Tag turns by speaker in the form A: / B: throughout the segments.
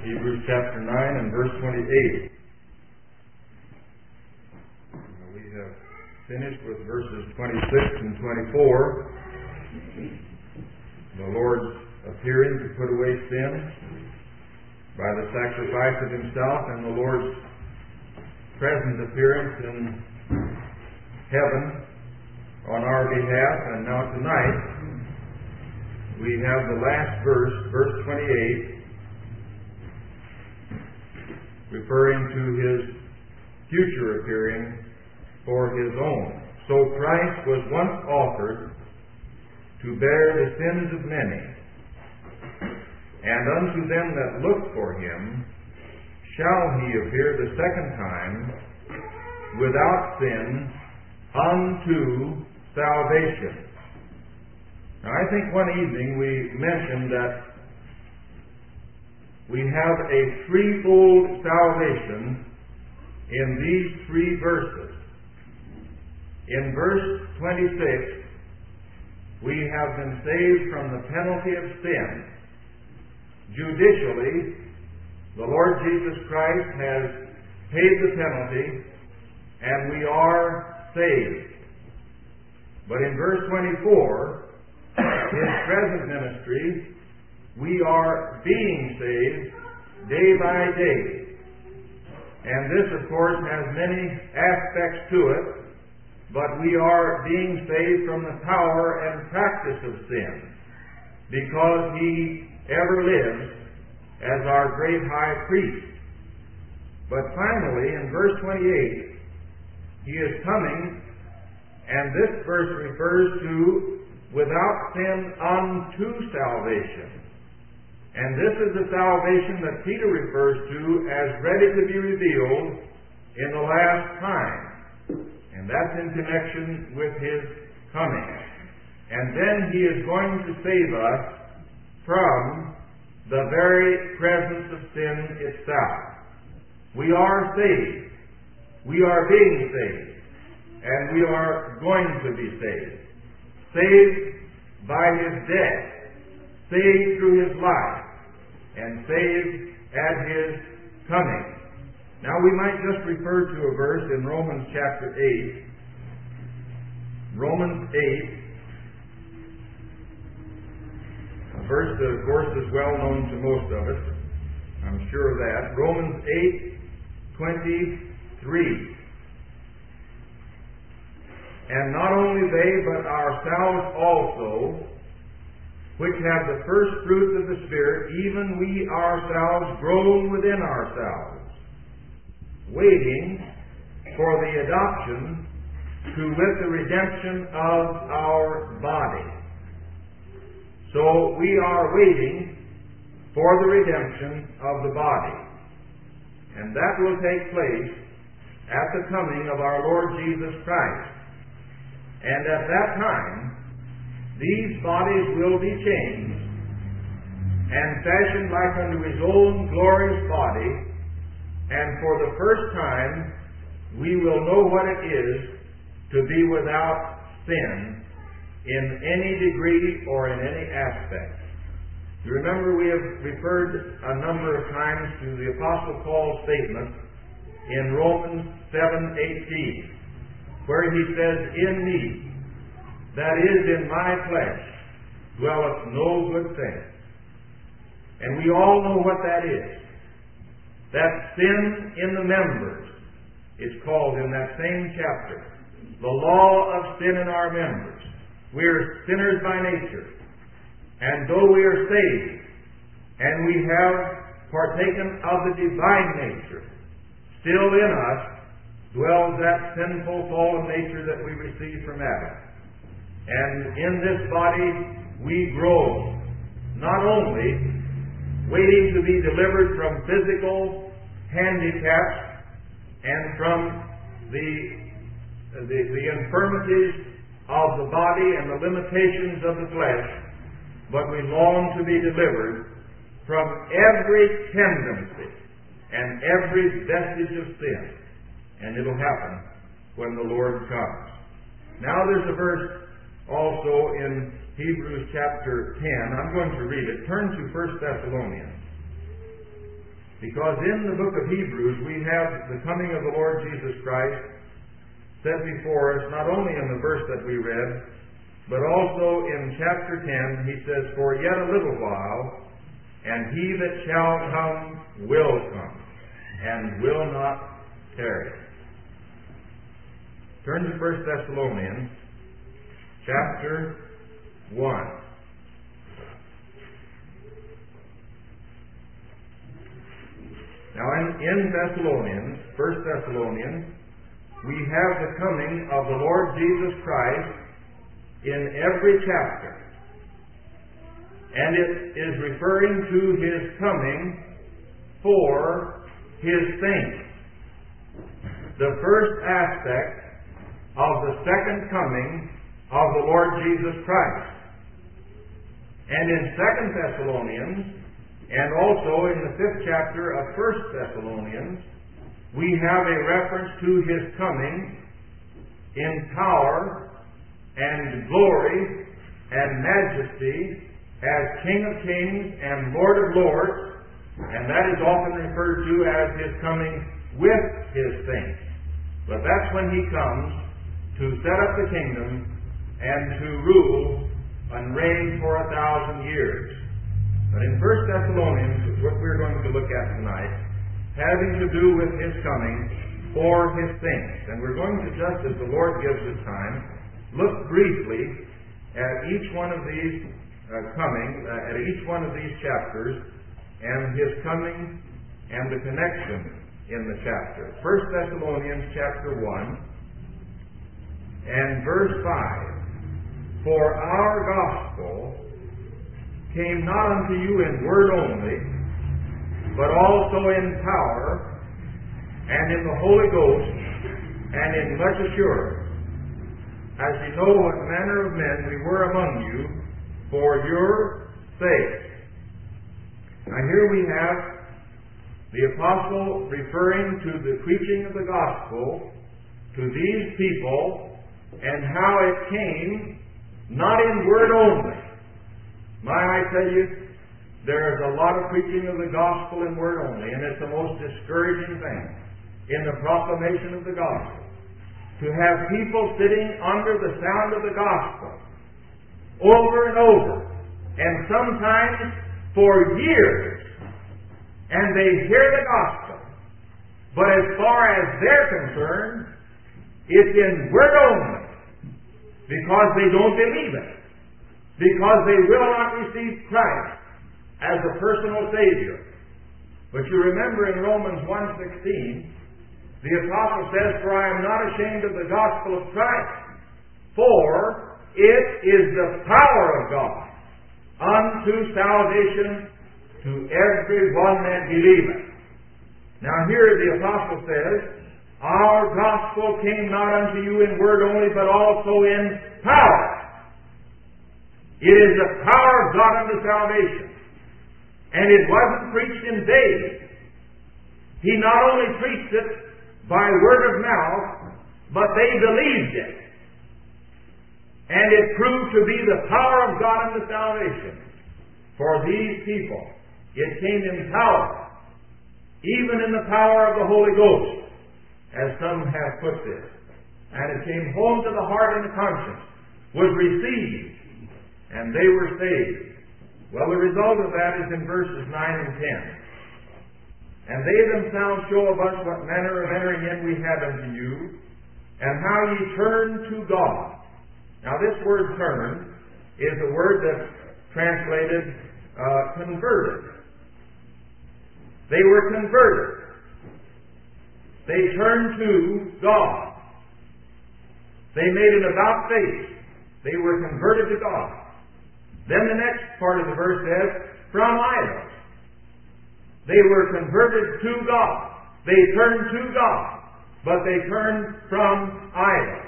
A: Hebrews chapter 9 and verse 28. We have finished with verses 26 and 24. The Lord's appearing to put away sin by the sacrifice of Himself, and the Lord's present appearance in heaven on our behalf. And now tonight we have the last verse, verse 28, referring to His future appearing for His own. So Christ was once offered to bear the sins of many, and unto them that look for Him shall He appear the second time without sin unto salvation. Now, I think one evening we mentioned that we have a threefold salvation in these three verses. In verse 26, we have been saved from the penalty of sin. Judicially, the Lord Jesus Christ has paid the penalty, and we are saved. But in verse 24, His present ministry, we are being saved day by day. And this, of course, has many aspects to it, but we are being saved from the power and practice of sin, because He ever lives as our great high priest. But finally, in verse 28, He is coming, and this verse refers to without sin unto salvation. And this is the salvation that Peter refers to as ready to be revealed in the last time. And that's in connection with His coming. And then He is going to save us from the very presence of sin itself. We are saved. We are being saved. And we are going to be saved. Saved by His death. Saved through His life. And saved at His coming. Now we might just refer to a verse in Romans chapter 8. Romans 8. A verse that, of course, is well known to most of us. I'm sure of that. Romans 8:23. And not only they, but ourselves also, which have the first fruits of the Spirit, even we ourselves groan within ourselves, waiting for the adoption, to wit, the redemption of our body. So we are waiting for the redemption of the body. And that will take place at the coming of our Lord Jesus Christ. And at that time, these bodies will be changed and fashioned like unto His own glorious body. And for the first time, we will know what it is to be without sin in any degree or in any aspect. You remember we have referred a number of times to the Apostle Paul's statement in Romans 7:18, where he says, "In me, that is in my flesh, dwelleth no good thing." And we all know what that is. That sin in the members is called in that same chapter. The law of sin in our members. We are sinners by nature. And though we are saved, and we have partaken of the divine nature, still in us dwells that sinful fallen nature that we received from Adam. And in this body we grow, not only waiting to be delivered from physical handicaps and from the infirmities of the body and the limitations of the flesh, but we long to be delivered from every tendency and every vestige of sin. And it'll happen when the Lord comes. Now there's a verse also in Hebrews chapter 10. I'm going to read it. Turn to 1 Thessalonians. Because in the book of Hebrews we have the coming of the Lord Jesus Christ set before us, not only in the verse that we read, but also in chapter 10, he says, "For yet a little while, and he that shall come will come, and will not tarry." Turn to 1 Thessalonians chapter 1. Now in Thessalonians, 1 Thessalonians, we have the coming of the Lord Jesus Christ in every chapter. And it is referring to His coming for His saints. The first aspect of the second coming of the Lord Jesus Christ. And in 2 Thessalonians, and also in the 5th chapter of 1 Thessalonians, we have a reference to His coming in power and glory and majesty as King of Kings and Lord of Lords, and that is often referred to as His coming with His saints. But that's when He comes to set up the kingdom and to rule and reign for 1,000 years. But in 1 Thessalonians, which is what we're going to look at tonight, having to do with His coming for His saints. And we're going to, just as the Lord gives us time, look briefly at each one of these at each one of these chapters, and His coming and the connection in the chapter. 1 Thessalonians chapter 1 and verse 5. "For our gospel came not unto you in word only, but also in power, and in the Holy Ghost, and in much assurance, as ye know what manner of men we were among you, for your sake." Now here we have the apostle referring to the preaching of the gospel to these people, and how it came not in word only. I tell you, there's a lot of preaching of the gospel in word only, and it's the most discouraging thing in the proclamation of the gospel. To have people sitting under the sound of the gospel over and over, and sometimes for years, and they hear the gospel, but as far as they're concerned, it's in word only, because they don't believe it. Because they will not receive Christ as a personal Savior. But you remember in Romans 1:16, the apostle says, "For I am not ashamed of the gospel of Christ, for it is the power of God unto salvation to every one that believeth." Now here the apostle says, "Our gospel came not unto you in word only, but also in power." It is the power of God unto salvation. And it wasn't preached in vain. He not only preached it by word of mouth, but they believed it. And it proved to be the power of God unto salvation for these people. It came in power, even in the power of the Holy Ghost, as some have put this. And it came home to the heart and the conscience, was received, and they were saved. Well, the result of that is in verses 9 and 10. "And they themselves show of us what manner of entering in we have unto you, and how ye turn to God." Now this word "turn" is a word that's translated converted. They were converted. They turned to God. They made an about face. They were converted to God. Then the next part of the verse says, "from idols." They were converted to God. They turned to God, but they turned from idols.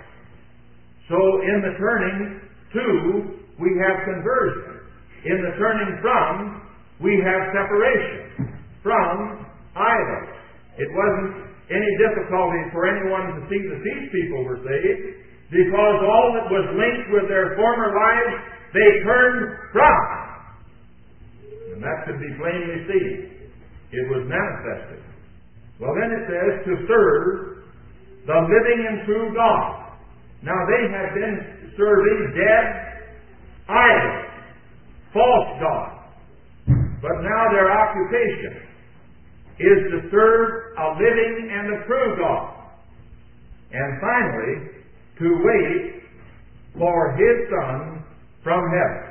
A: So in the turning to, we have conversion. In the turning from, we have separation from idols. It wasn't any difficulty for anyone to see that these people were saved, because all that was linked with their former lives, they turned from. And that could be plainly seen. It was manifested. Well, then it says to serve the living and true God. Now they had been serving dead idols, false gods. But now their occupation is to serve a living and a true God. And finally, to wait for His Son from heaven,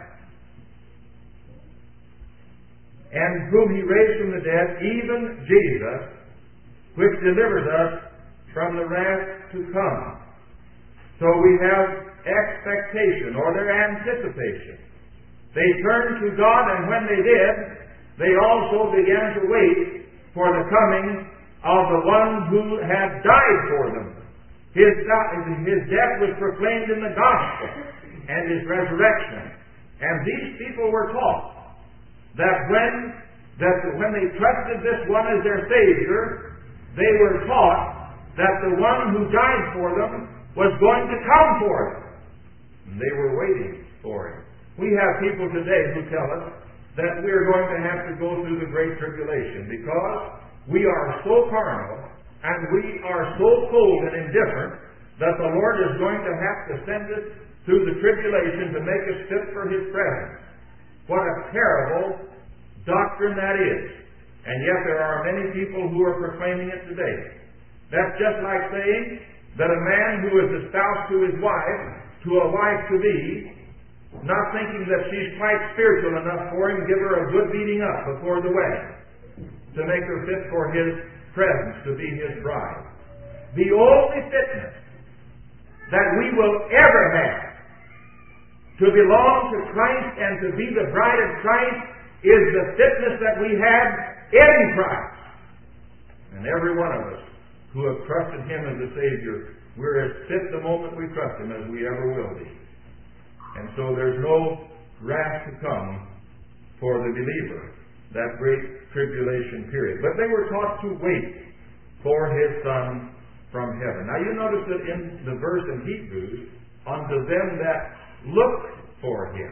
A: and whom He raised from the dead, even Jesus, which delivers us from the wrath to come. So we have expectation, or their anticipation. They turned to God, and when they did, they also began to wait for the coming of the one who had died for them. His death was proclaimed in the gospel, and His resurrection. And these people were taught that when they trusted this one as their Savior, they were taught that the one who died for them was going to come for them. And they were waiting for Him. We have people today who tell us that we are going to have to go through the Great Tribulation because we are so carnal and we are so cold and indifferent that the Lord is going to have to send us through the tribulation to make us fit for His presence. What a terrible doctrine that is. And yet there are many people who are proclaiming it today. That's just like saying that a man who is espoused to his wife, to a wife-to-be, not thinking that she's quite spiritual enough for him, give her a good beating up before the wedding to make her fit for His presence, to be His bride. The only fitness that we will ever have to belong to Christ and to be the bride of Christ is the fitness that we have in Christ. And every one of us who have trusted Him as a Savior, we're as fit the moment we trust Him as we ever will be. And so there's no wrath to come for the believer, that great tribulation period. But they were taught to wait for His Son from heaven. Now you notice that in the verse in Hebrews, unto them that look for Him.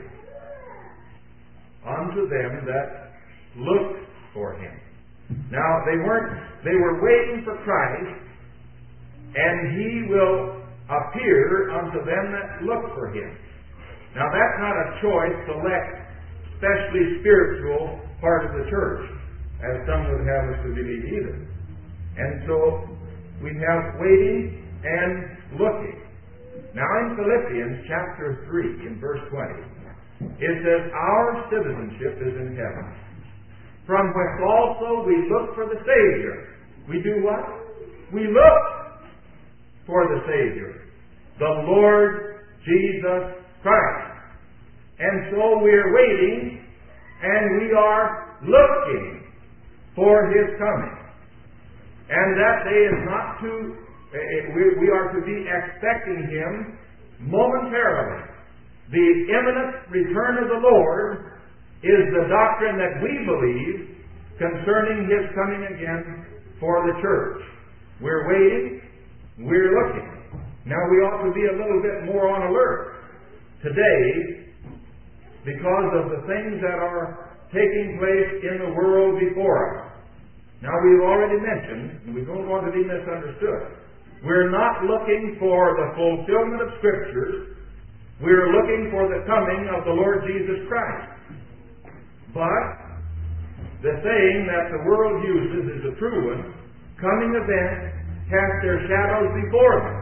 A: Unto them that look for Him. Now they were waiting for Christ, and He will appear unto them that look for Him. Now that's not a choice, select, especially spiritual part of the church, as some would have us to believe either. And so we have waiting and looking. Now in Philippians chapter 3, in verse 20, it says, our citizenship is in heaven, from whence also we look for the Savior. We do what? We look for the Savior, the Lord Jesus Christ. And so we are waiting and we are looking for His coming. And that day is not to, we are to be expecting Him momentarily. The imminent return of the Lord is the doctrine that we believe concerning His coming again for the church. We're waiting, we're looking. Now we ought to be a little bit more on alert today because of the things that are taking place in the world before us. Now we've already mentioned, and we don't want to be misunderstood, we're not looking for the fulfillment of Scriptures. We're looking for the coming of the Lord Jesus Christ. But the saying that the world uses is a true one. Coming events cast their shadows before them.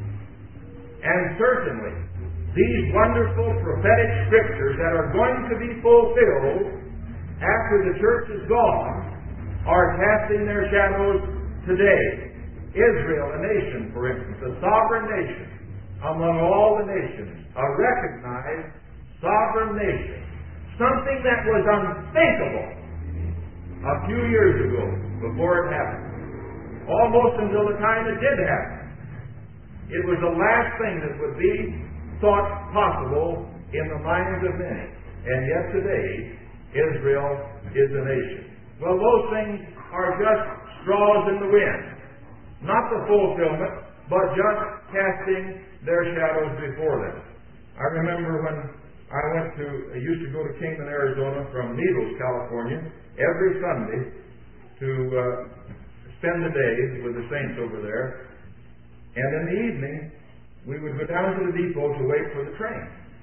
A: And certainly, these wonderful prophetic Scriptures that are going to be fulfilled after the church is gone are casting their shadows today. Israel, a nation, for instance, a sovereign nation among all the nations, a recognized sovereign nation, something that was unthinkable a few years ago before it happened, almost until the time it did happen. It was the last thing that would be thought possible in the minds of many. And yet today, Israel is a nation. Well, those things are just straws in the wind. Not the fulfillment, but just casting their shadows before them. I remember when I used to go to Kingman, Arizona from Needles, California, every Sunday to spend the day with the saints over there. And in the evening, we would go down to the depot to wait for the train.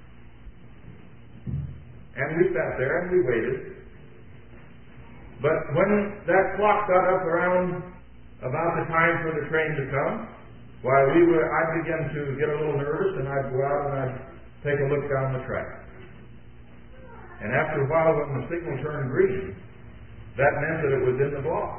A: And we sat there and we waited. But when that clock got up around about the time for the train to come, I'd begin to get a little nervous, and I'd go out and I'd take a look down the track. And after a while, when the signal turned green, that meant that it was in the block.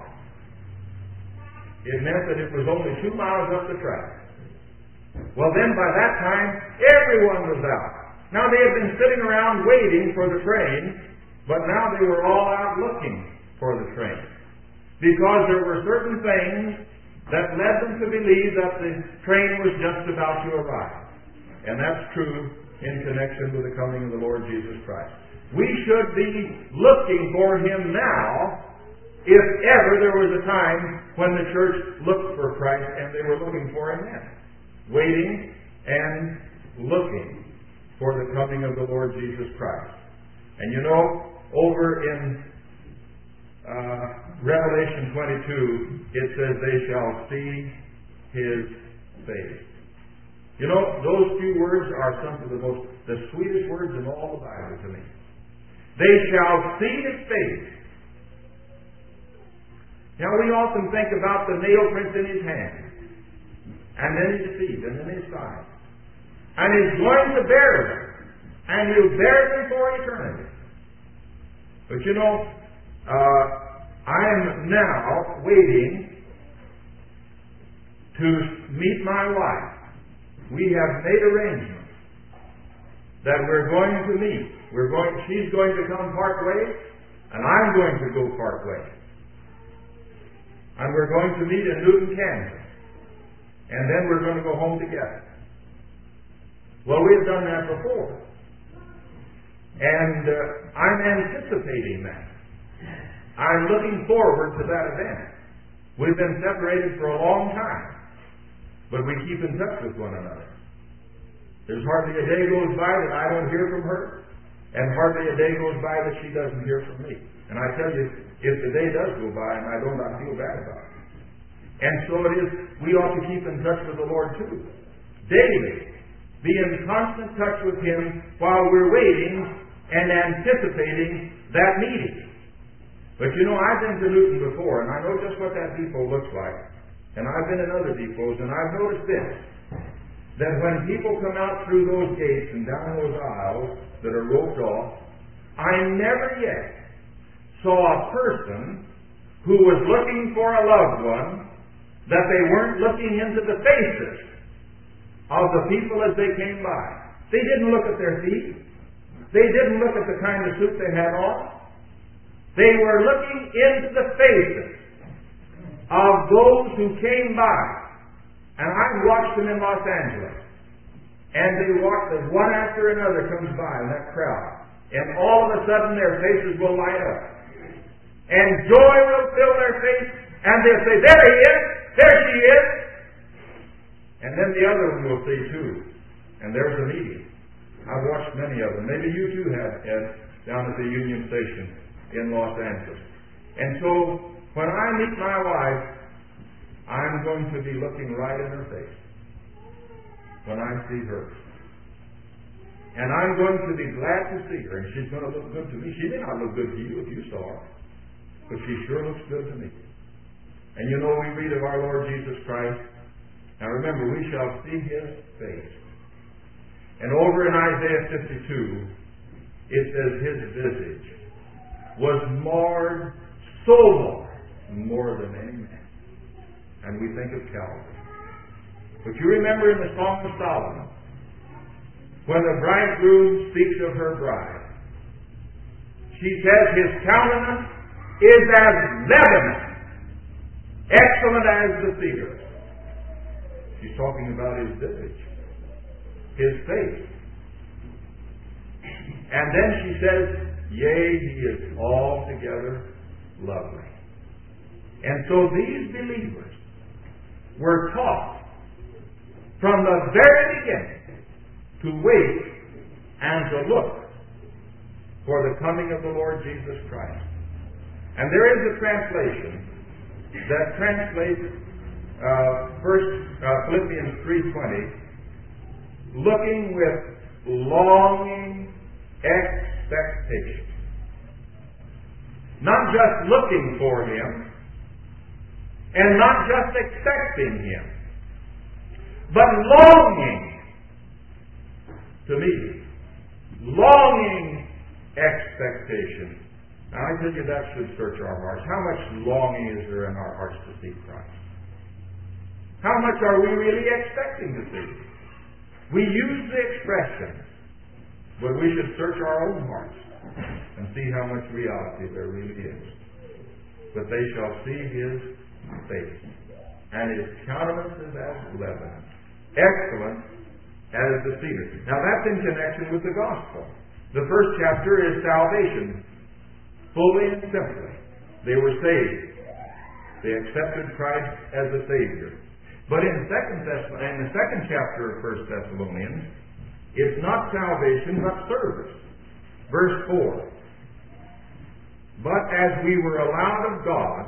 A: It meant that it was only 2 miles up the track. Well, then by that time, everyone was out. Now they had been sitting around waiting for the train, but now they were all out looking for the train. Because there were certain things that led them to believe that the train was just about to arrive. And that's true in connection with the coming of the Lord Jesus Christ. We should be looking for Him now, if ever there was a time when the church looked for Christ, and they were looking for Him then. Waiting and looking for the coming of the Lord Jesus Christ. And you know, over in Revelation 22, it says, they shall see His face. You know, those few words are some of the sweetest words in all the Bible to me. They shall see His face. Now, we often think about the nail prints in His hand, and then His feet, and then His side. And He's going to bear them, and He'll bear them for eternity. But you know, I am now waiting to meet my wife. We have made arrangements that we're going to meet. She's going to come part way, and I'm going to go part way. And we're going to meet in Newton, Kansas. And then we're going to go home together. Well, we've done that before. And I'm anticipating that. I'm looking forward to that event. We've been separated for a long time, but we keep in touch with one another. There's hardly a day goes by that I don't hear from her, and hardly a day goes by that she doesn't hear from me. And I tell you, if the day does go by and I don't, I feel bad about it. And so it is, we ought to keep in touch with the Lord too. Daily, be in constant touch with Him while we're waiting and anticipating that meeting. But you know, I've been to Newton before, and I know just what that depot looks like. And I've been in other depots, and I've noticed this, that when people come out through those gates and down those aisles that are roped off, I never yet saw a person who was looking for a loved one that they weren't looking into the faces of the people as they came by. They didn't look at their feet. They didn't look at the kind of suit they had on. They were looking into the faces of those who came by. And I've watched them in Los Angeles. And they walk as one after another comes by in that crowd. And all of a sudden their faces will light up. And joy will fill their face. And they'll say, there he is! There she is! And then the other one will say too. And there's a meeting. I've watched many of them. Maybe you too have, Ed, down at the Union Station in Los Angeles. And so, when I meet my wife, I'm going to be looking right in her face when I see her. And I'm going to be glad to see her, and she's going to look good to me. She may not look good to you if you saw her, but she sure looks good to me. And you know, we read of our Lord Jesus Christ. Now remember, we shall see His face. And over in Isaiah 52, it says His visage was marred, so marred, more than any man. And we think of Calvary. But you remember in the Song of Solomon, when the bridegroom speaks of her bride, she says, His countenance is as Lebanon, excellent as the cedar. She's talking about His visage, His face. And then she says, yea, He is altogether lovely. And so these believers were taught from the very beginning to wait and to look for the coming of the Lord Jesus Christ. And there is a translation that translates Philippians 3:20, looking with longing expectation. Not just looking for Him, and not just expecting Him, but longing to meet Him. Longing expectation. Now I tell you, that should search our hearts. How much longing is there in our hearts to see Christ? How much are we really expecting to see? We use the expression, but we should search our own hearts and see how much reality there really is. But they shall see His face, and His countenance is as Lebanon, excellent as the cedar. Now that's in connection with the gospel. The first chapter is salvation, fully and simply. They were saved. They accepted Christ as a Savior. But in the second chapter of 1 Thessalonians, it's not salvation, but service. Verse 4. But as we were allowed of God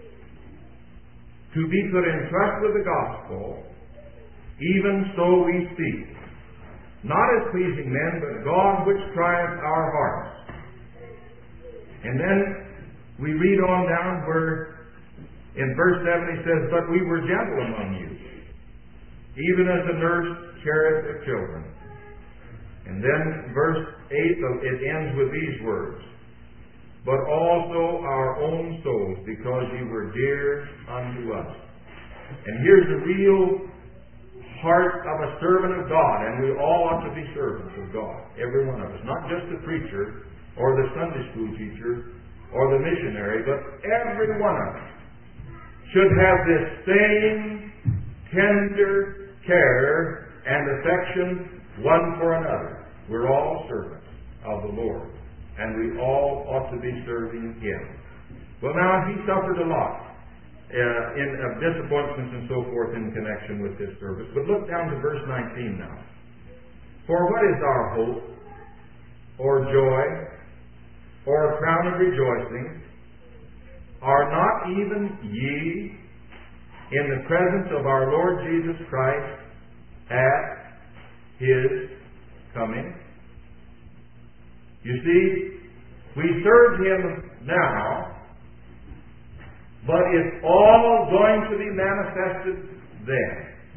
A: to be put in trust with the gospel, even so we speak, not as pleasing men, but God which trieth our hearts. And then we read on down where in verse 7 he says, but we were gentle among you, even as a nurse careth her children. And then verse 8, it ends with these words, but also our own souls, because you were dear unto us. And here's the real heart of a servant of God, and we all ought to be servants of God, every one of us. Not just the preacher, or the Sunday school teacher, or the missionary, but every one of us should have this same tender care and affection one for another. We're all servants of the Lord, and we all ought to be serving Him. Well, now, He suffered a lot of disappointments and so forth in connection with this service. But look down to verse 19 now. For what is our hope, or joy, or a crown of rejoicing? Are not even ye in the presence of our Lord Jesus Christ at His coming? You see, we serve Him now, but it's all going to be manifested then.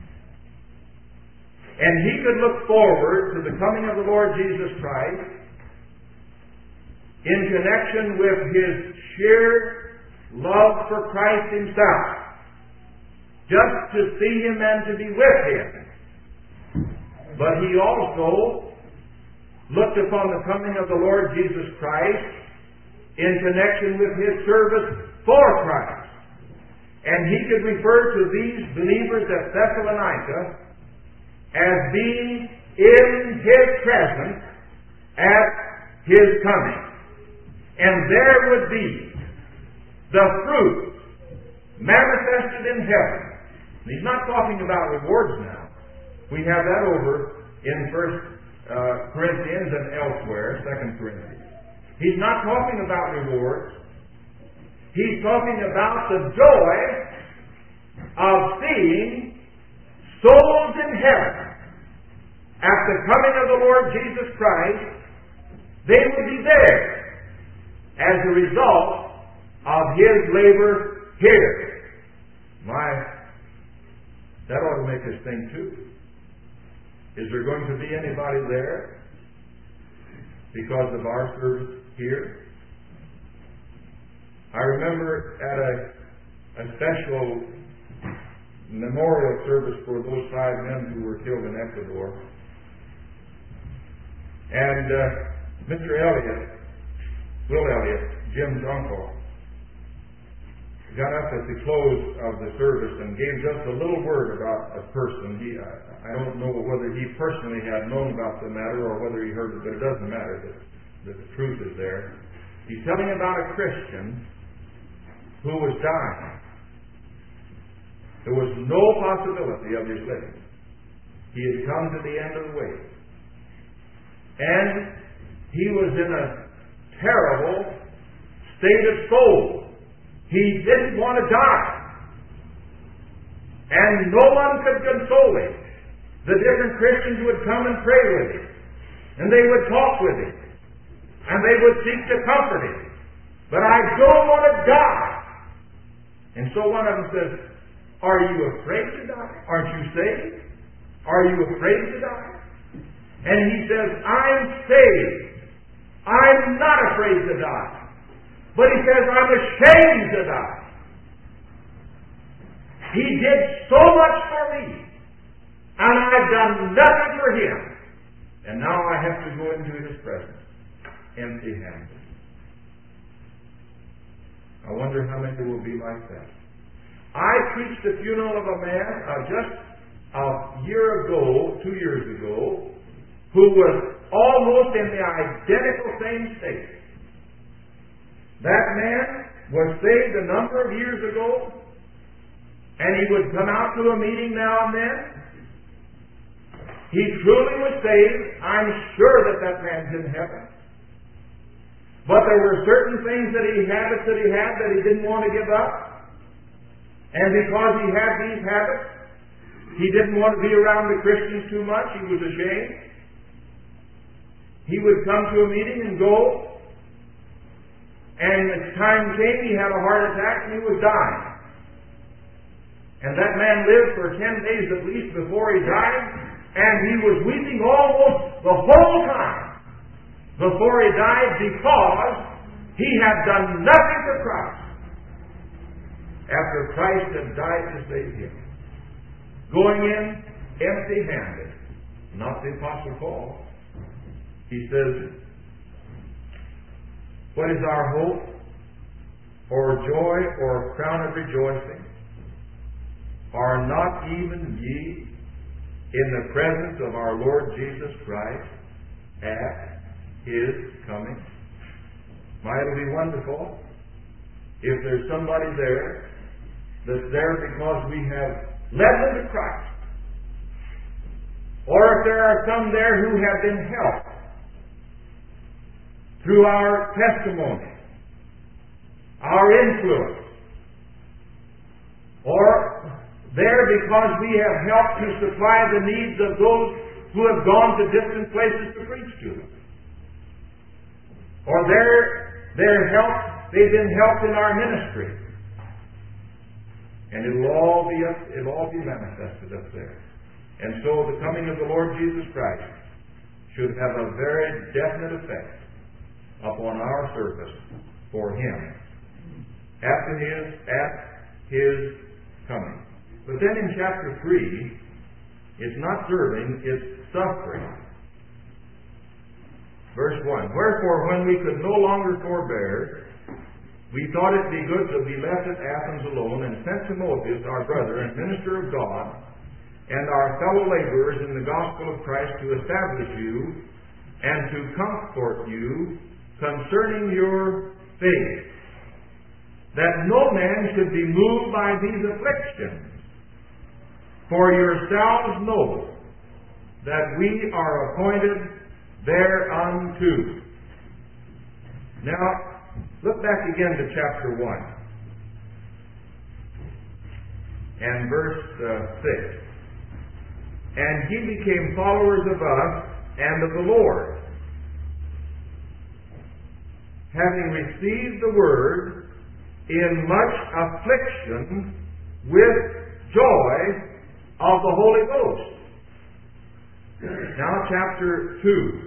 A: And he could look forward to the coming of the Lord Jesus Christ in connection with his sheer love for Christ Himself, just to see Him and to be with Him. But he also looked upon the coming of the Lord Jesus Christ in connection with His service for Christ. And he could refer to these believers at Thessalonica as being in His presence at His coming. And there would be the fruit manifested in heaven. And he's not talking about rewards now. We have that over in 1 Corinthians and elsewhere, 2 Corinthians. He's not talking about rewards. He's talking about the joy of seeing souls in heaven at the coming of the Lord Jesus Christ. They will be there as a result of His labor here. That ought to make us think too. Is there going to be anybody there because of our service here? I remember at a special memorial service for those 5 men who were killed in Ecuador. And Mr. Elliott, Will Elliott, Jim's uncle, got up at the close of the service and gave just a little word about a person. I don't know whether he personally had known about the matter or whether he heard it, but it doesn't matter. The truth is there. He's telling about a Christian who was dying. There was no possibility of his living. He had come to the end of the way. And he was in a terrible state of soul. He didn't want to die. And no one could console him. The different Christians would come and pray with him. And they would talk with him. And they would seek to comfort him. But I don't want to die. And so one of them says, are you afraid to die? Aren't you saved? Are you afraid to die? And he says, I'm saved. I'm not afraid to die. But he says, I'm ashamed to die. He did so much for me. And I've done nothing for him. And now I have to go into his presence empty-handed. I wonder how many will be like that. I preached the funeral of a man just a year ago, 2 years ago, who was almost in the identical same state. That man was saved a number of years ago, and he would come out to a meeting now and then. He truly was saved. I'm sure that man's in heaven. But there were certain things that he had that he didn't want to give up. And because he had these habits, he didn't want to be around the Christians too much. He was ashamed. He would come to a meeting and go. And as time came, he had a heart attack and he was dying. And that man lived for 10 days at least before he died. And he was weeping almost the whole time before he died because he had done nothing for Christ after Christ had died to save him. Going in empty-handed. Not the Apostle Paul. He says, what is our hope or joy or crown of rejoicing? Are not even ye in the presence of our Lord Jesus Christ at His coming? Might it be wonderful if there's somebody there that's there because we have led them to Christ, or if there are some there who have been helped through our testimony, our influence, or there because we have helped to supply the needs of those who have gone to distant places to preach to them. Or they've been helped in our ministry. And it'll all be manifested up there. And so the coming of the Lord Jesus Christ should have a very definite effect upon our service for Him at His coming. But then in chapter 3, it's not serving, it's suffering. Verse 1, wherefore when we could no longer forbear, we thought it be good to be left at Athens alone, and sent Timotheus, our brother and minister of God, and our fellow laborers in the gospel of Christ, to establish you and to comfort you concerning your faith, that no man should be moved by these afflictions. For yourselves know that we are appointed thereunto. Now, look back again to chapter 1 and verse 6. And he became followers of us and of the Lord, having received the word in much affliction with joy of the Holy Ghost. Now chapter 2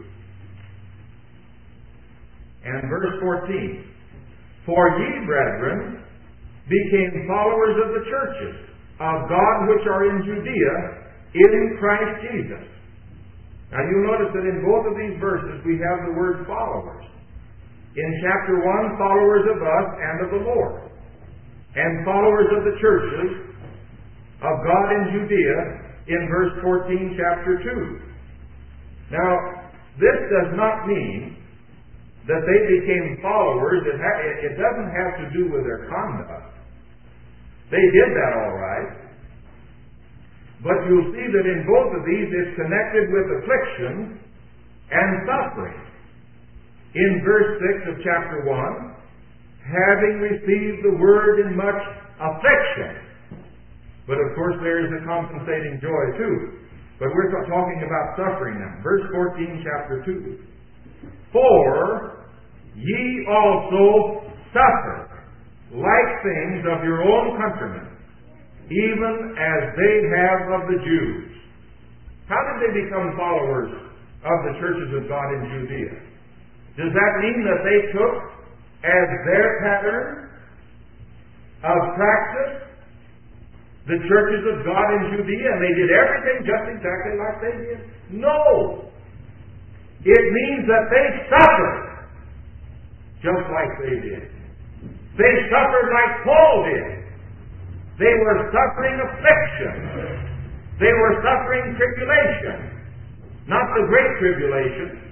A: and verse 14. For ye, brethren, became followers of the churches of God which are in Judea in Christ Jesus. Now you notice that in both of these verses we have the word followers. In chapter 1, followers of us and of the Lord. And followers of the churches of God in Judea in verse 14, chapter 2. Now, this does not mean that they became followers. It doesn't have to do with their conduct. They did that all right. But you'll see that in both of these it's connected with affliction and suffering. In verse 6 of chapter 1, having received the word in much affliction. But of course there is a compensating joy too. But we're talking about suffering now. Verse 14, chapter 2. For ye also suffer like things of your own countrymen, even as they have of the Jews. How did they become followers of the churches of God in Judea? Does that mean that they took as their pattern of practice the churches of God in Judea and they did everything just exactly like they did? No! It means that they suffered just like they did. They suffered like Paul did. They were suffering affliction. They were suffering tribulation. Not the great tribulation,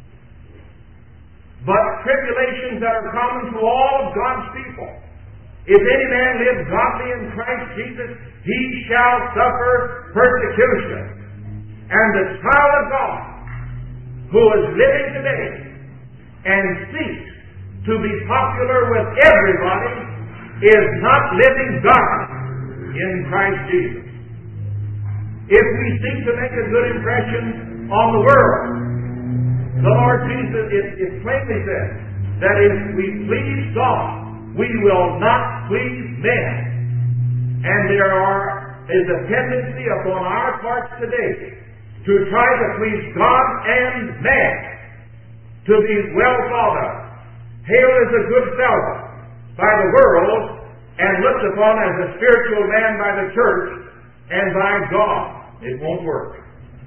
A: but tribulations that are common to all of God's people. If any man live godly in Christ Jesus, he shall suffer persecution. And the child of God, who is living today and seeks to be popular with everybody, is not living godly in Christ Jesus. If we seek to make a good impression on the world, the Lord Jesus, it plainly says that if we please God, we will not please men. And there is a tendency upon our parts today to try to please God and man, to be well thought of, hailed as a good fellow by the world, and looked upon as a spiritual man by the church and by God. It won't work.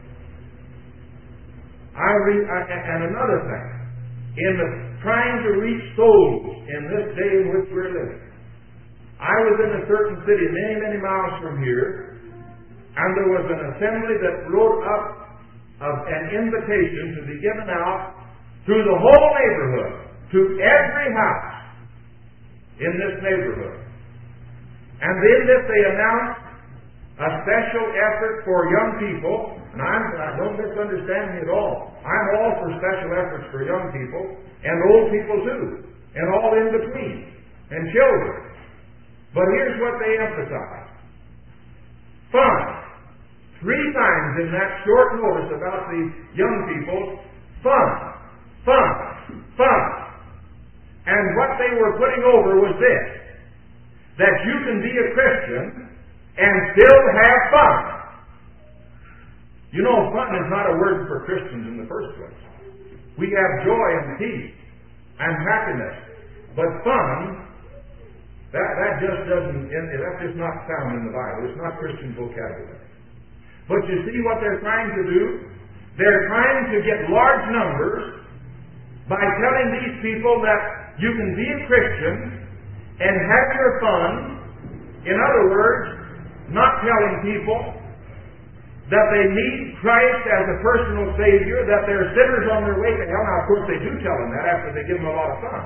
A: And another thing, in the trying to reach souls in this day in which we're living, I was in a certain city many, many miles from here, and there was an assembly that wrote up an invitation to be given out through the whole neighborhood, to every house in this neighborhood. And in this they announced a special effort for young people, and don't misunderstand me at all. I'm all for special efforts for young people, and old people too, and all in between, and children. But here's what they emphasize. Fun. 3 times in that short notice about the young people, fun, fun, fun. And what they were putting over was this, that you can be a Christian and still have fun. You know, fun is not a word for Christians in the first place. We have joy and peace and happiness. But fun, that's just not found in the Bible. It's not Christian vocabulary. But you see what they're trying to do? They're trying to get large numbers by telling these people that you can be a Christian and have your fun. In other words, not telling people that they need Christ as a personal Savior, that they're sinners on their way to hell. Now, of course, they do tell them that after they give them a lot of fun.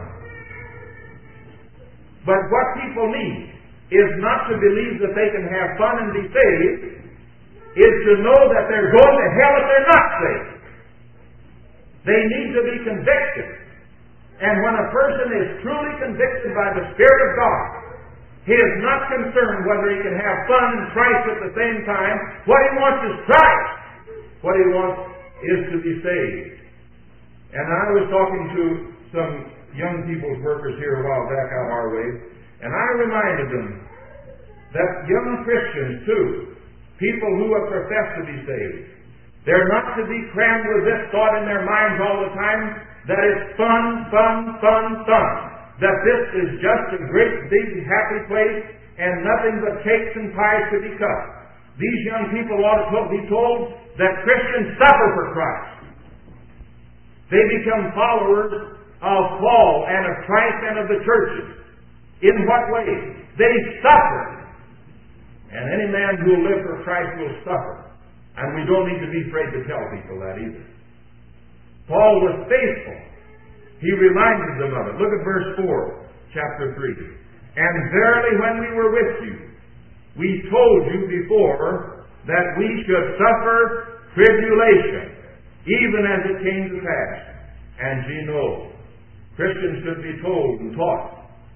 A: But what people need is not to believe that they can have fun and be saved, is to know that they're going to hell if they're not saved. They need to be convicted. And when a person is truly convicted by the Spirit of God, he is not concerned whether he can have fun and Christ at the same time. What he wants is Christ. What he wants is to be saved. And I was talking to some young people's workers here a while back out our way, and I reminded them that young Christians too, people who have professed to be saved, they're not to be crammed with this thought in their minds all the time that it's fun, fun, fun, fun. That this is just a great, big, happy place and nothing but cakes and pies to be cut. These young people ought to be told that Christians suffer for Christ. They become followers of Paul and of Christ and of the churches. In what way? They suffer. And any man who will live for Christ will suffer. And we don't need to be afraid to tell people that either. Paul was faithful. He reminded them of it. Look at verse 4, chapter 3. And verily when we were with you, we told you before that we should suffer tribulation, even as it came to pass. And ye know, Christians should be told and taught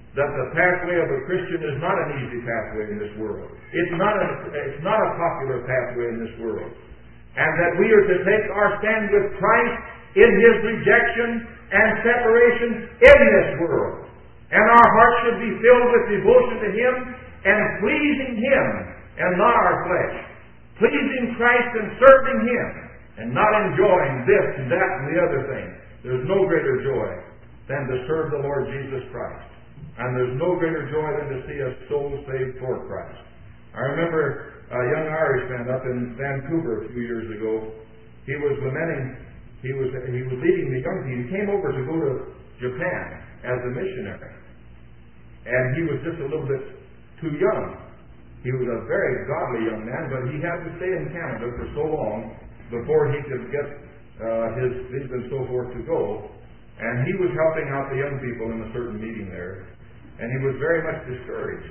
A: that the pathway of a Christian is not an easy pathway in this world. It's not a popular pathway in this world. And that we are to take our stand with Christ in His rejection and separation in this world. And our hearts should be filled with devotion to Him and pleasing Him and not our flesh. Pleasing Christ and serving Him and not enjoying this and that and the other thing. There's no greater joy than to serve the Lord Jesus Christ. And there's no greater joy than to see a soul saved for Christ. I remember a young Irishman up in Vancouver a few years ago. He was lamenting, he was leading the young people. He came over to go to Japan as a missionary. And he was just a little bit too young. He was a very godly young man, but he had to stay in Canada for so long before he could get his visa and so forth to go. And he was helping out the young people in a certain meeting there. And he was very much discouraged.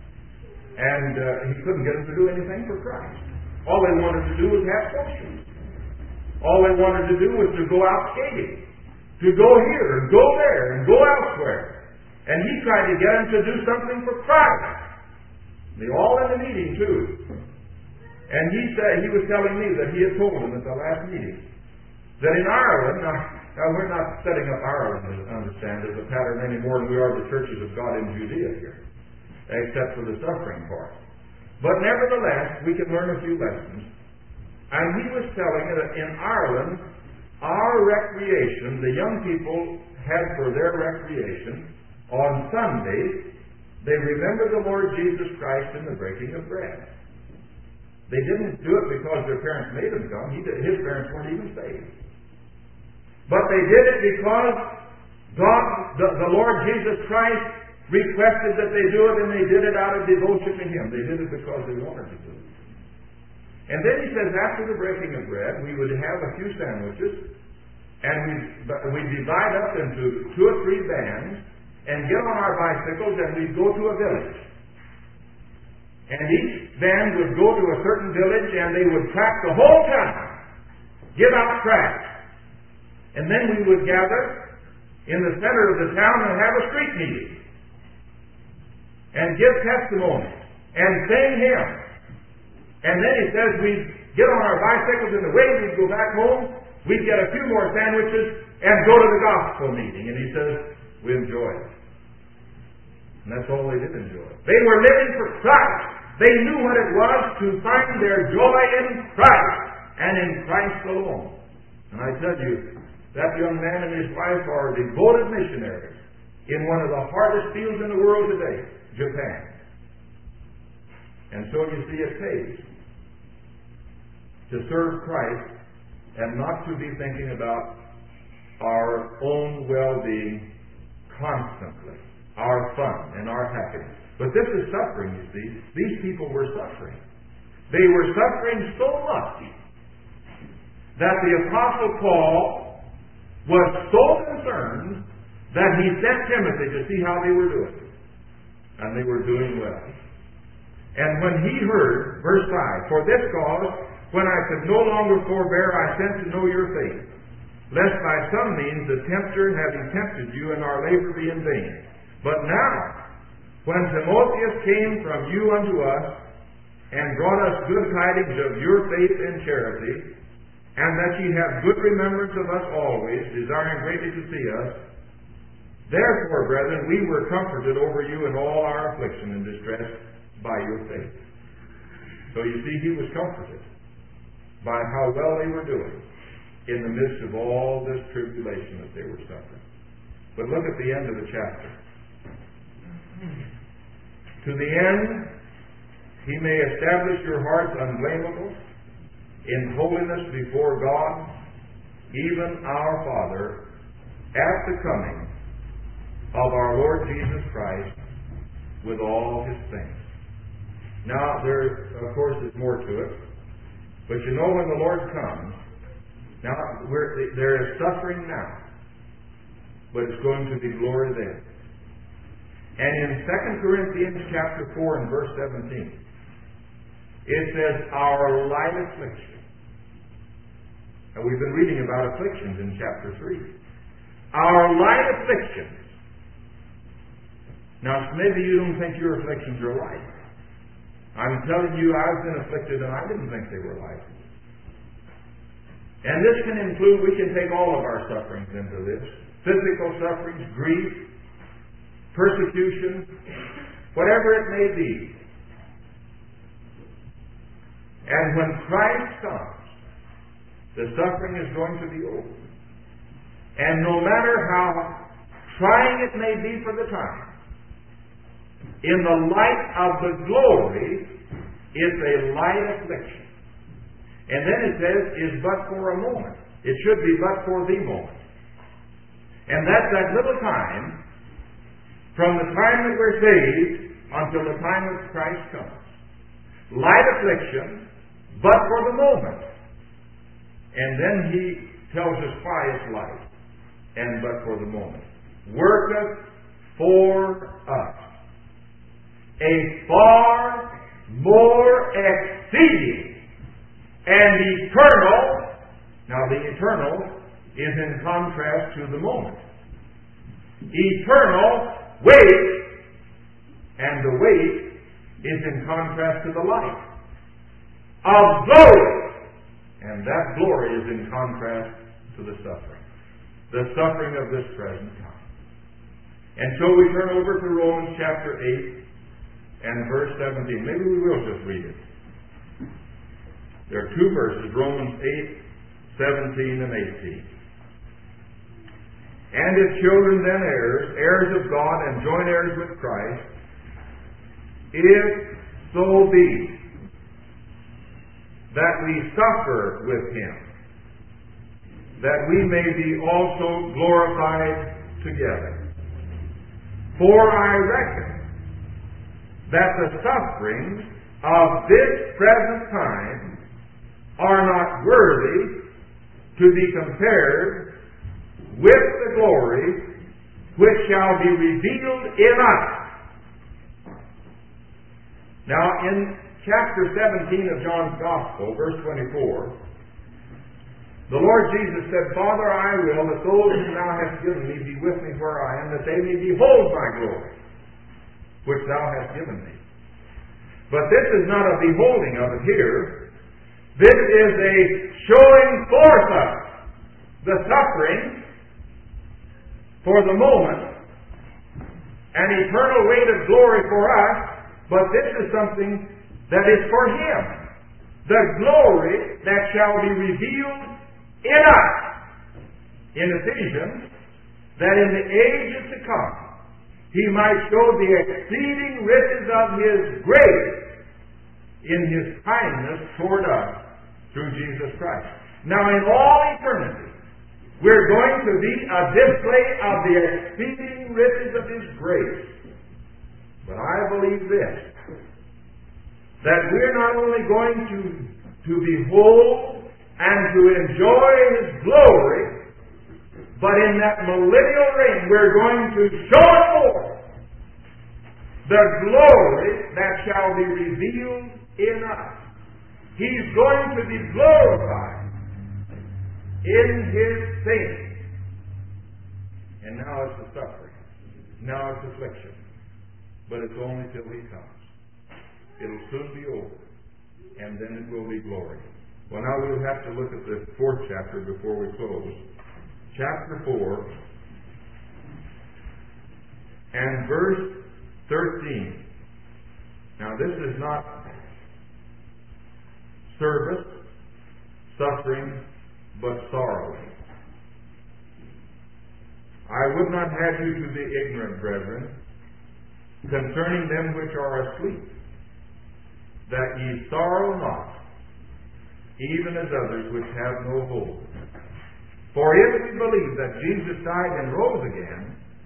A: And he couldn't get them to do anything for Christ. All they wanted to do was have socials. All they wanted to do was to go out skating. To go here and go there and go elsewhere. And he tried to get them to do something for Christ. They all in the meeting too. And he was telling me that he had told them at the last meeting that in Ireland, now we're not setting up Ireland, understand, as a pattern any more than we are the churches of God in Judea here, except for the suffering part. But nevertheless, we can learn a few lessons. And he was telling that in Ireland, our recreation, the young people had for their recreation, on Sundays, they remembered the Lord Jesus Christ in the breaking of bread. They didn't do it because their parents made them come. His parents weren't even saved. But they did it because God, the Lord Jesus Christ, requested that they do it, and they did it out of devotion to Him. They did it because they wanted to do it. And then he says, after the breaking of bread, we would have a few sandwiches, and we'd divide up into 2 or 3 bands, and get on our bicycles, and we'd go to a village. And each band would go to a certain village, and they would track the whole town, give out tracts. And then we would gather in the center of the town and have a street meeting. And give testimonies. And sing hymns. And then he says we'd get on our bicycles and the way we'd go back home, we'd get a few more sandwiches and go to the gospel meeting. And he says, we enjoyed it. And that's all they did enjoy. They were living for Christ. They knew what it was to find their joy in Christ and in Christ alone. And I tell you, that young man and his wife are devoted missionaries in one of the hardest fields in the world today, Japan. And so you see, it pays to serve Christ and not to be thinking about our own well-being constantly, our fun and our happiness. But this is suffering, you see. These people were suffering. They were suffering so much that the Apostle Paul was so concerned that he sent Timothy to see how they were doing. And they were doing well. And when he heard, verse 5, for this cause, when I could no longer forbear, I sent to know your faith, lest by some means the tempter, having tempted you, and our labor be in vain. But now, when Timotheus came from you unto us, and brought us good tidings of your faith and charity, and that ye have good remembrance of us always, desiring greatly to see us, therefore, brethren, we were comforted over you in all our affliction and distress by your faith. So you see, he was comforted by how well they were doing in the midst of all this tribulation that they were suffering. But look at the end of the chapter. To the end, he may establish your hearts unblameable in holiness before God, even our Father, at the coming of our Lord Jesus Christ with all His saints. Now, there, of course, is more to it. But you know, when the Lord comes, now, there is suffering now, but it's going to be glory then. And in 2 Corinthians chapter 4 and verse 17, it says, our light affliction. And we've been reading about afflictions in chapter 3. Our light afflictions Now, maybe you don't think your afflictions are light. I'm telling you, I've been afflicted and I didn't think they were light. And this can include, we can take all of our sufferings into this. Physical sufferings, grief, persecution, whatever it may be. And when Christ comes, the suffering is going to be over. And no matter how trying it may be for the time, in the light of the glory, it's a light affliction. And then it says, is but for a moment. It should be but for the moment. And that's that little time, from the time that we're saved until the time that Christ comes. Light affliction, but for the moment. And then he tells us why it's light, and but for the moment. Worketh for us a far more exceeding and eternal. Now the eternal is in contrast to the moment. Eternal weight, and the weight is in contrast to the light of glory. And that glory is in contrast to the suffering. The suffering of this present time. And so we turn over to Romans chapter 8 and verse 17. Maybe we will just read it. There are two verses, Romans 8, 17 and 18. And if children then heirs, heirs of God and joint heirs with Christ, if so be that we suffer with Him, that we may be also glorified together. For I reckon that the sufferings of this present time are not worthy to be compared with the glory which shall be revealed in us. Now, in chapter 17 of John's Gospel, verse 24, the Lord Jesus said, Father, I will that those whom thou hast given me be with me where I am, that they may behold my glory, which thou hast given me. But this is not a beholding of it here. This is a showing forth of the suffering for the moment, an eternal weight of glory for us, but this is something that is for Him. The glory that shall be revealed in us, in Ephesians, that in the ages to come He might show the exceeding riches of His grace in His kindness toward us through Jesus Christ. Now in all eternity, we're going to be a display of the exceeding riches of His grace. But I believe this, that we're not only going to behold and to enjoy His glory, but in that millennial reign we're going to show forth the glory that shall be revealed in us. He's going to be glorified in His saints. And now it's the suffering. Now it's affliction. But it's only till He comes. It'll soon be over. And then it will be glory. Well, now we'll have to look at the fourth chapter before we close. Chapter 4 and verse 13. Now this is not service, suffering, but sorrowing. I would not have you to be ignorant, brethren, concerning them which are asleep, that ye sorrow not, even as others which have no hope. For if we believe that Jesus died and rose again,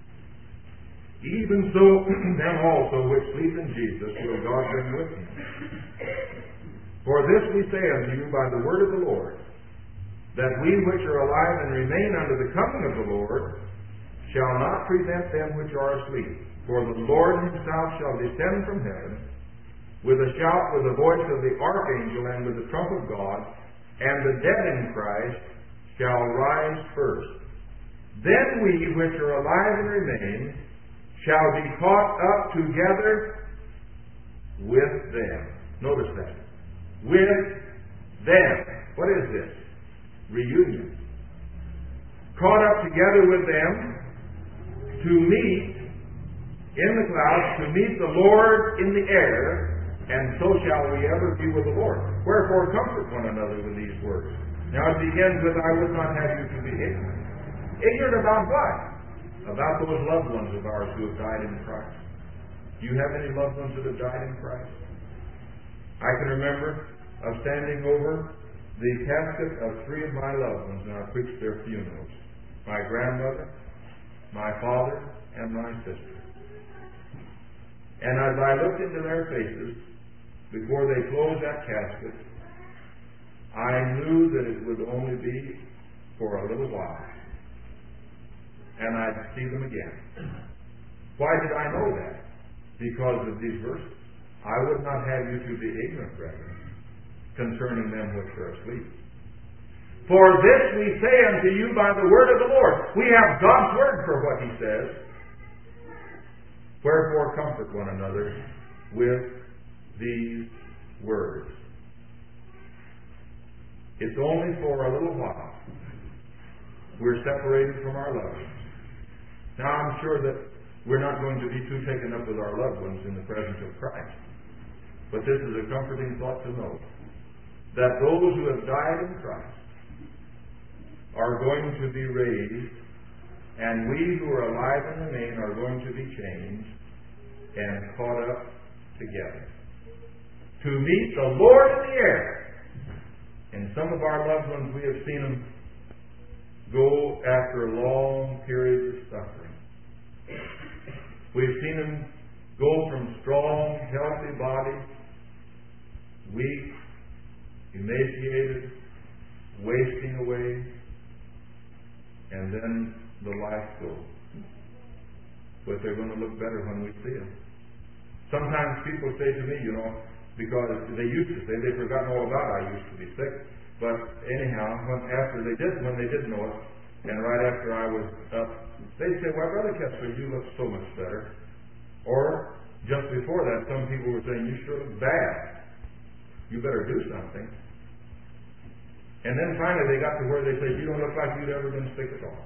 A: even so them also which sleep in Jesus will God bring with Him. For this we say unto you by the word of the Lord, that we which are alive and remain unto the coming of the Lord shall not prevent them which are asleep. For the Lord Himself shall descend from heaven with a shout, with the voice of the archangel, and with the trump of God, and the dead in Christ shall rise first. Then we which are alive and remain shall be caught up together with them. Notice that. With them. What is this? Reunion. Caught up together with them to meet in the clouds, to meet the Lord in the air, and so shall we ever be with the Lord. Wherefore comfort one another with these words. Now it begins with, I would not have you to be ignorant. Ignorant about what? About those loved ones of ours who have died in Christ. Do you have any loved ones that have died in Christ? I can remember of standing over the casket of 3 of my loved ones, and I preached their funerals. My grandmother, my father, and my sister. And as I looked into their faces, before they closed that casket, I knew that it would only be for a little while. And I'd see them again. Why did I know that? Because of these verses. I would not have you to be ignorant, brethren, concerning them which are asleep. For this we say unto you by the word of the Lord. We have God's word for what He says. Wherefore comfort one another with these words. It's only for a little while. We're separated from our loved ones. Now I'm sure that we're not going to be too taken up with our loved ones in the presence of Christ. But this is a comforting thought to know that those who have died in Christ are going to be raised, and we who are alive and remain are going to be changed and caught up together to meet the Lord in the air. And some of our loved ones, we have seen them go after long periods of suffering. We've seen them go from strong, healthy bodies, weak, emaciated, wasting away, and then the life goes. But they're going to look better when we see them. Sometimes people say to me, because they used to say they've forgotten all about I used to be sick. But anyhow, when they did know it, and right after I was up, they'd say, "Why, Brother Kessler, you look so much better." Or just before that, some people were saying, "You sure look bad. You better do something." And then finally they got to where they said, "You don't look like you'd ever been sick at all."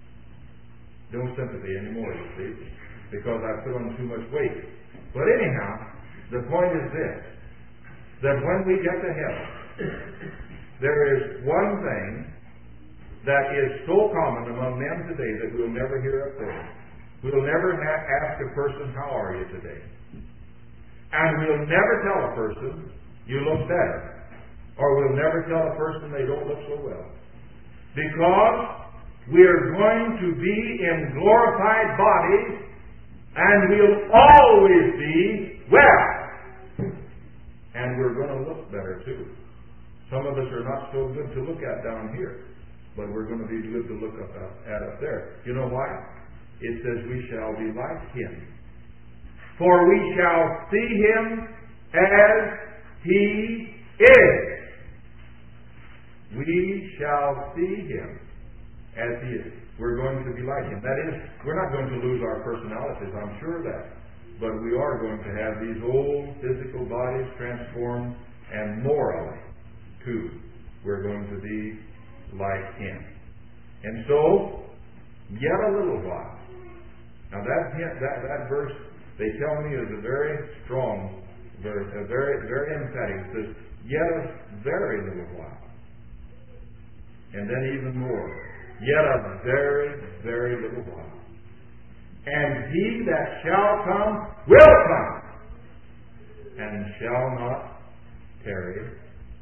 A: No sympathy anymore, you see, because I put on too much weight. But anyhow, the point is this, that when we get to heaven, there is one thing that is so common among men today that we'll never hear up there. We'll never ask a person, "How are you today?" And we'll never tell a person, "You look better." Or we'll never tell a person they don't look so well. Because we're going to be in glorified bodies, and we'll always be well. And we're going to look better too. Some of us are not so good to look at down here, but we're going to be good to look at up there. You know why? It says we shall be like Him. For we shall see Him as He is. We shall see Him as He is. We're going to be like Him. That is, we're not going to lose our personalities, I'm sure of that. But we are going to have these old physical bodies transformed, and morally, too, we're going to be like Him. And so, yet a little while. Now that verse, they tell me, is a very strong verse, a very, very emphatic. It says, yet a very little while. And then even more. Yet a very, very little while. And He that shall come will come, and shall not tarry.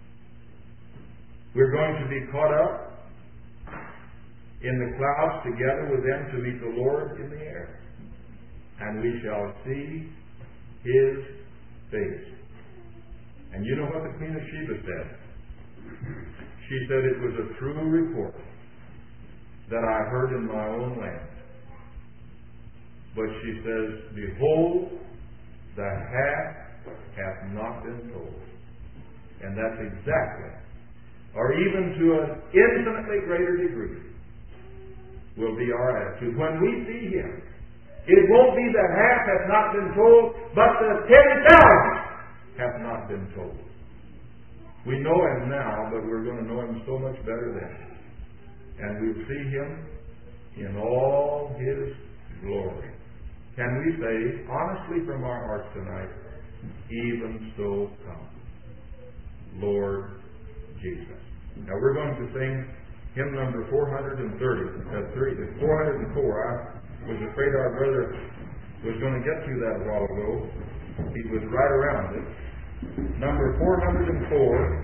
A: We're going to be caught up in the clouds together with them to meet the Lord in the air. And we shall see His face. And you know what the Queen of Sheba said? She said it was a true report that I heard in my own land. But she says, behold, the half hath not been told. And that's exactly, or even to an infinitely greater degree, will be our attitude. When we see Him, It won't be that half hath not been told, but the 10,000 hath not been told. We know Him now, but we're going to know Him so much better then. And we'll see Him in all His glory. Can we say, honestly from our hearts tonight, even so come, Lord Jesus. Now we're going to sing hymn number 404. I was afraid our brother was going to get to that a while ago. He was right around it. Number 404.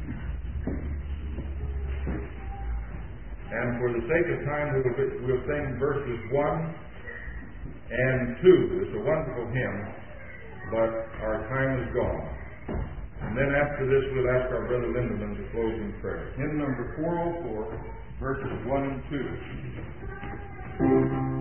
A: And for the sake of time, we'll sing verses 1 and 2. It's a wonderful hymn, but our time is gone. And then after this, we'll ask our brother Lindemann to close in prayer. Hymn number 404, verses 1 and 2.